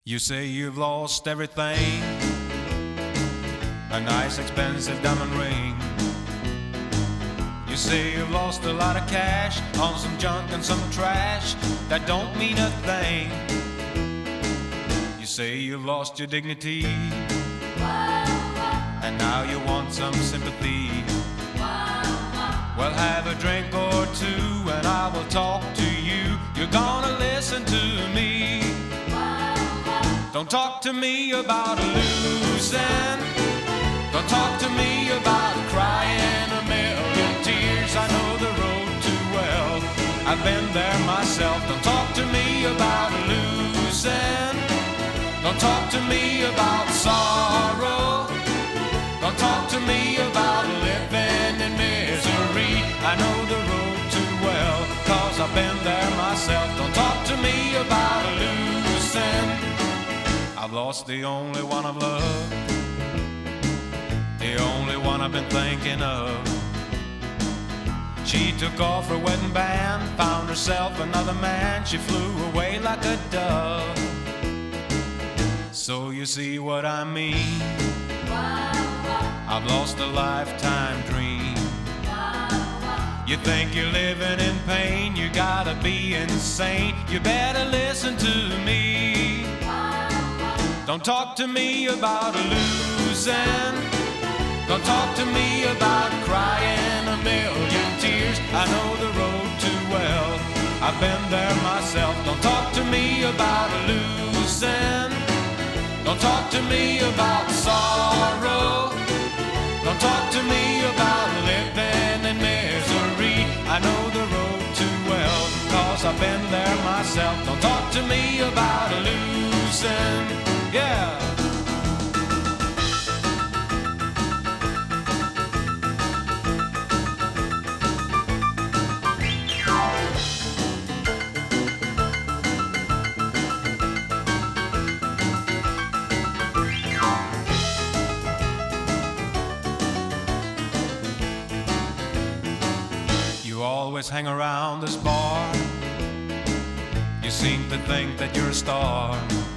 You say you've lost everything, a nice expensive diamond ring. You say you've lost a lot of cash on some junk and some trash that don't mean a thing. You say you've lost your dignity, and now you want some sympathy. Well, have a drink or two and I will talk to you. You're gonna listen to me. Don't talk to me about losing. Don't talk to me about crying a million tears. I know the road too well, I've been there myself. Don't talk to me about losing. Don't talk to me about sorrow. Don't talk to me about living in misery. I know the road too well, 'cause I've been there myself. Don't talk to me about losing. I've lost the only one I've loved, the only one I've been thinking of. She took off her wedding band, found herself another man. She flew away like a dove. So you see what I mean? I've lost a lifetime dream. You think you're living in pain, you gotta be insane. You better listen to me. Don't talk to me about losing. Don't talk to me about crying a million tears. I know the road too well, I've been there myself. Don't talk to me about losing. Don't talk to me about sorrow. Don't talk to me about living in misery. I know the road too well, 'cause I've been there myself. Don't talk to me about losing. Yeah. You always hang around this bar. You seem to think that you're a star.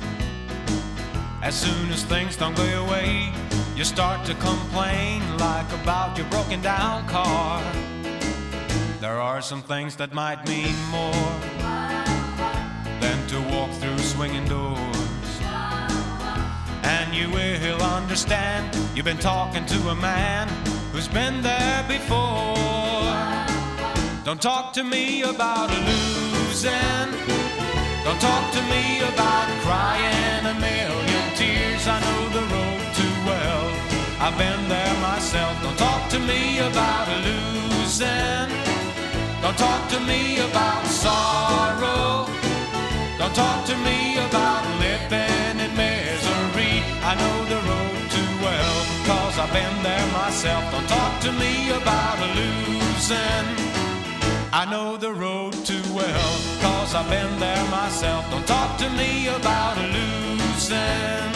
As soon as things don't go your way, you start to complain like about your broken down car. There are some things that might mean more than to walk through swinging doors. And you will understand, you've been talking to a man who's been there before. Don't talk to me about losing. Don't talk to me about crying a million tears. I know the road too well, I've been there myself. Don't talk to me about losing. Don't talk to me about sorrow. Don't talk to me about living in misery. I know the road too well, 'cause I've been there myself. Don't talk to me about losing. I know the road too well, 'cause I've been there myself. Don't talk to me about losing.